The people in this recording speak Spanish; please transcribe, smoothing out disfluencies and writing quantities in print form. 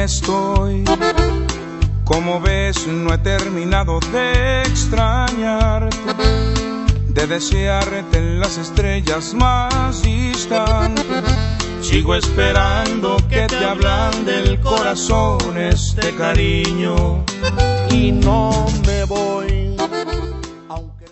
estoy. Como ves, no he terminado de extrañarte, de desearte en las estrellas más distantes. Sigo esperando que te ablande el corazón este cariño, y no me voy, aunque